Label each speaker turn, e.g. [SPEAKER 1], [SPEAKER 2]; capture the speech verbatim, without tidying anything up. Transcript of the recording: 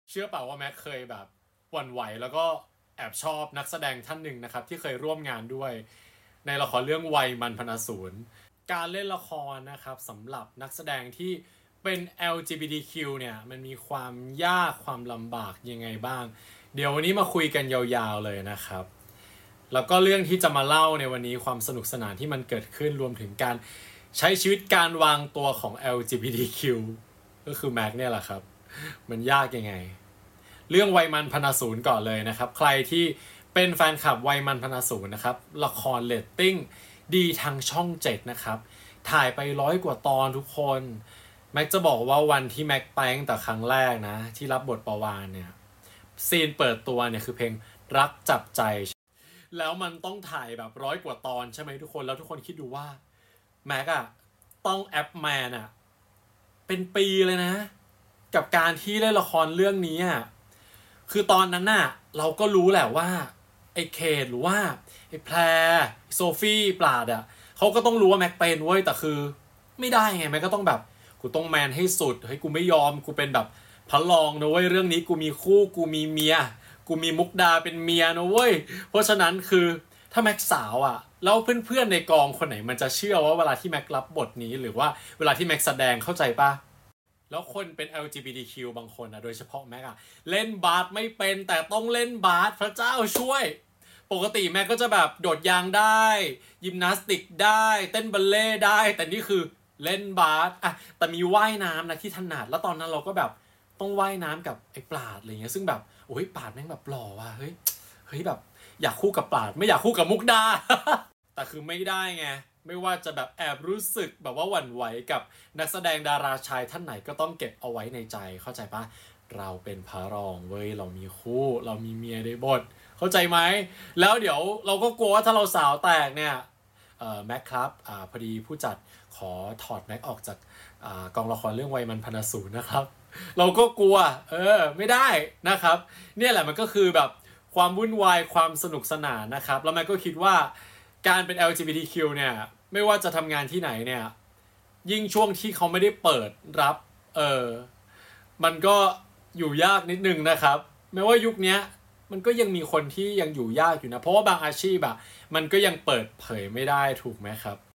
[SPEAKER 1] เชื่อเปล่าว่าแม็กเคยแบบหวั่นไหวแล้วก็แอบชอบนักแสดงท่านหนึ่งนะครับที่เคยร่วมงานด้วยในละครเรื่องวัยมันพนาศูนย์การเล่นละครนะครับสำหรับนักแสดงที่เป็น แอล จี บี ที คิว เนี่ยมันมีความยากความลำบากยังไงบ้างเดี๋ยววันนี้มาคุยกันยาวๆเลยนะครับแล้วก็เรื่องที่จะมาเล่าในวันนี้ความสนุกสนานที่มันเกิดขึ้นรวมถึงการใช้ชีวิตการวางตัวของ แอล จี บี ที คิว ก็คือแม็กเนี่ยแหละครับมันยากยังไงเรื่องวัยมันพนาศูนย์ก่อนเลยนะครับใครที่เป็นแฟนคลับวัยมันพนาศูนย์นะครับละครเรตติ้งดีทางช่องเจ็ดนะครับถ่ายไปร้อยกว่าตอนทุกคนแม็กจะบอกว่าวันที่แม็กไปตั้งแต่ครั้งแรกนะที่รับบทประวานเนี่ยซีนเปิดตัวเนี่ยคือเพลงรักจับใจแล้วมันต้องถ่ายแบบร้อยกว่าตอนใช่ไหมทุกคนแล้วทุกคนคิดดูว่าแม็กอะต้องแอปแมนอะเป็นปีเลยนะกับการที่เล่นละครเรื่องนี้อะคือตอนนั้นน่ะเราก็รู้แหละว่าไอ้เคทหรือว่าไอ้แพรโซฟี่ปราดอ่ะเขาก็ต้องรู้ว่าแม็กเป็นเว้ยแต่คือไม่ได้ไงแม็กก็ต้องแบบกูต้องแมนให้สุดเฮ้ยกูไม่ยอมกูเป็นแบบพระรองนะเว้ยเรื่องนี้กูมีคู่กูมีเมียกูมีมุกดาเป็นเมียนะเว้ยเพราะฉะนั้นคือถ้าแม็กสาวอ่ะแล้วเพื่อนๆในกองคนไหนมันจะเชื่อว่าเวลาที่แม็กรับบทนี้หรือว่าเวลาที่แม็กแสดงเข้าใจปะ แล้วคนเป็น แอล จี บี ที คิว บางคนนะโดยเฉพาะแม็กอะเล่นบาสไม่เป็นแต่ต้องเล่นบาสพระเจ้าช่วยปกติแม็กก็จะแบบโดดยางได้ยิมนาสติกได้เต้นบัลเล่ได้แต่นี่คือเล่นบาสอะแต่มีว่ายน้ำนะที่ถนัดแล้วตอนนั้นเราก็แบบต้องว่ายน้ำกับไอ้ปราดอะไรเงี้ยซึ่งแบบโอ้ยปราดแม่งแบบหล่อว่ะเฮ้ยเฮ้ยแบบอยากคู่กับปราดไม่อยากคู่กับมุกดา แต่คือไม่ได้ไงไม่ว่าจะแบบแอบรู้สึกแบบว่าหวั่นไหวกับนักแสดงดาราชายท่านไหนก็ต้องเก็บเอาไว้ในใจเข้าใจปะเราเป็นพระรองเว้ยเรามีคู่เรามีเมียในบทเข้าใจไหมแล้วเดี๋ยวเราก็กลัวว่าถ้าเราสาวแตกเนี่ยเอ่อแม็กครับอ่าพอดีผู้จัดขอถอดแม็กออกจากอ่ากองละครเรื่องวัยมันพนาศูนย์นะครับเราก็กลัวเออไม่ได้นะครับเนี่ยแหละมันก็คือแบบความวุ่นวายความสนุกสนานนะครับแล้วแม็กก็คิดว่าการเป็น แอล จี บี ที คิว เนี่ยไม่ว่าจะทำงานที่ไหนเนี่ยยิ่งช่วงที่เขาไม่ได้เปิดรับเออมันก็อยู่ยากนิดนึงนะครับแม้ว่ายุคนี้มันก็ยังมีคนที่ยังอยู่ยากอยู่นะเพราะว่าบางอาชีพอะมันก็ยังเปิดเผยไม่ได้ถูกไหมครับ